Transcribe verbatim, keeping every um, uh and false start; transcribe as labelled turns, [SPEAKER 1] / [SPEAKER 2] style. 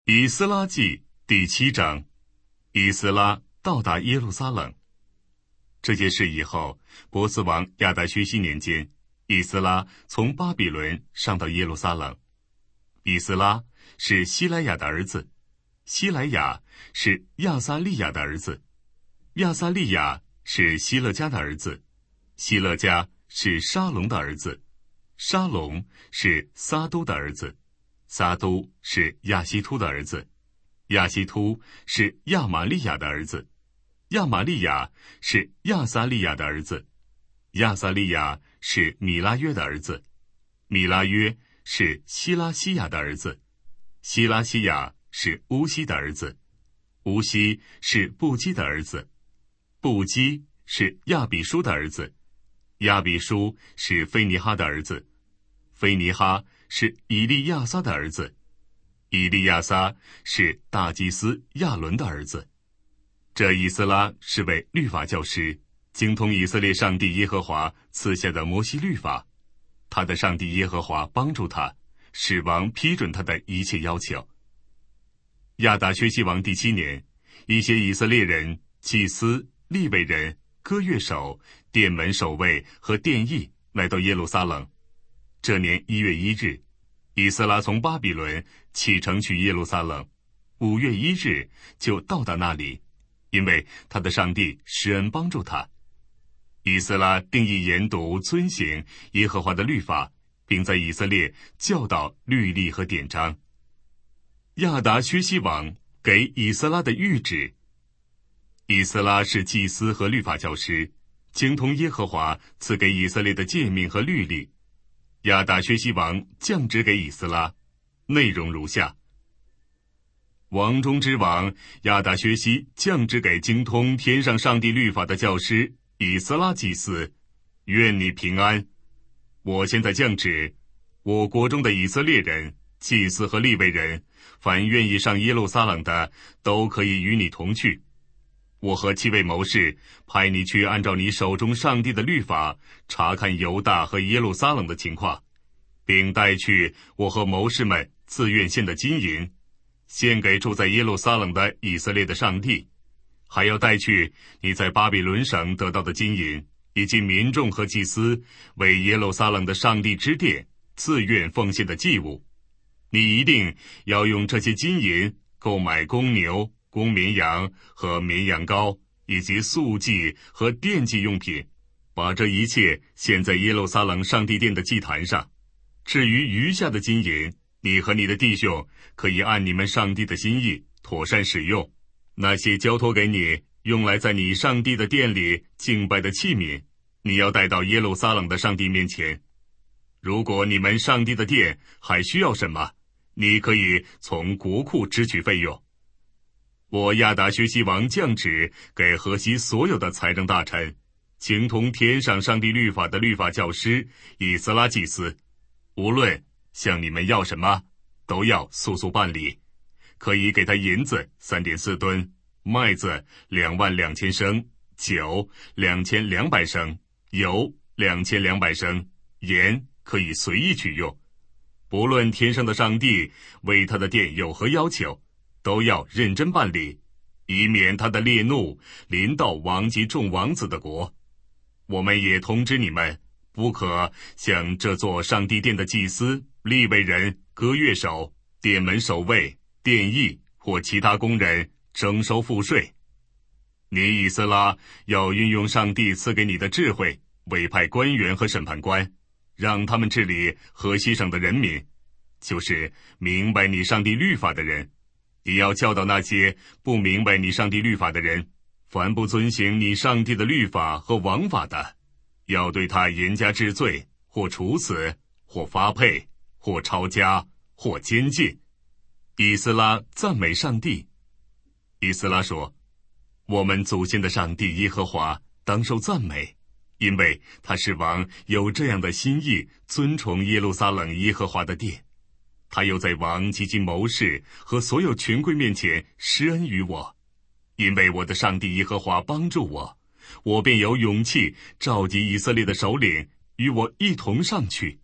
[SPEAKER 1] 以斯拉记第七章，以斯拉到达耶路撒冷。这件事以后，波斯王亚达薛西年间，以斯拉从巴比伦上到耶路撒冷。以斯拉是希莱亚的儿子，希莱亚是亚撒利亚的儿子，亚撒利亚是希勒家的儿子，希勒家是沙龙的儿子，沙龙是撒都的儿子，撒都是亚希突的儿子，亚希突是亚玛利亚的儿子，亚玛利亚是亚撒利亚的儿子，亚撒利亚是米拉约的儿子，米拉约是希拉西亚的儿子，希拉西亚是乌西的儿子，乌西是布基的儿子，布基是亚比书的儿子，亚比书是菲尼哈的儿子，菲尼哈是以利亚撒的儿子，以利亚撒是大祭司亚伦的儿子。这以斯拉是位律法教师，精通以色列上帝耶和华赐下的摩西律法。他的上帝耶和华帮助他，使王批准他的一切要求。亚达薛西王第七年，一些以色列人、祭司、利未人、歌乐手、殿门守卫和殿役来到耶路撒冷。这年一月一日，以斯拉从巴比伦启程去耶路撒冷，五月一日就到达那里，因为他的上帝施恩帮助他。以斯拉定义研读遵行耶和华的律法，并在以色列教导律例和典章。亚达薛西王给以斯拉的谕旨。以斯拉是祭司和律法教师，精通耶和华赐给以色列的诫命和律例。亚达薛西王降旨给以斯拉，内容如下：王中之王亚达薛西降旨给精通天上上帝律法的教师以斯拉祭司，愿你平安。我现在降旨，我国中的以色列人、祭司和利未人，凡愿意上耶路撒冷的，都可以与你同去。我和七位谋士派你去按照你手中上帝的律法查看犹大和耶路撒冷的情况，并带去我和谋士们自愿献的金银，献给住在耶路撒冷的以色列的上帝，还要带去你在巴比伦省得到的金银，以及民众和祭司为耶路撒冷的上帝之殿自愿奉献的祭物。你一定要用这些金银购买公牛、公绵羊和绵羊羔，以及素祭和奠祭用品，把这一切献在耶路撒冷上帝殿的祭坛上。至于余下的金银，你和你的弟兄可以按你们上帝的心意妥善使用。那些交托给你用来在你上帝的殿里敬拜的器皿，你要带到耶路撒冷的上帝面前。如果你们上帝的殿还需要什么，你可以从国库支取费用。我亚达薛西王降旨给河西所有的财政大臣，精通天上上帝律法的律法教师以斯拉祭司，无论向你们要什么，都要速速办理。可以给他银子三点四吨，麦子两万两千升，酒两千两百升，油两千两百升，盐可以随意取用。不论天上的上帝为他的殿有何要求，都要认真办理，以免他的烈怒临到王及众王子的国。我们也通知你们，不可向这座上帝殿的祭司、利未人、歌乐手、殿门守卫、殿役或其他工人征收赋税。你以斯拉要运用上帝赐给你的智慧，委派官员和审判官，让他们治理河西省的人民，就是明白你上帝律法的人。也要教导那些不明白你上帝律法的人，凡不遵行你上帝的律法和王法的，要对他严加治罪，或处死，或发配，或抄家，或监禁。以斯拉赞美上帝。以斯拉说，我们祖先的上帝耶和华当受赞美，因为他是王有这样的心意，尊崇耶路撒冷耶和华的殿。他又在王及其谋士和所有权贵面前施恩于我，因为我的上帝耶和华帮助我，我便有勇气召集以色列的首领与我一同上去。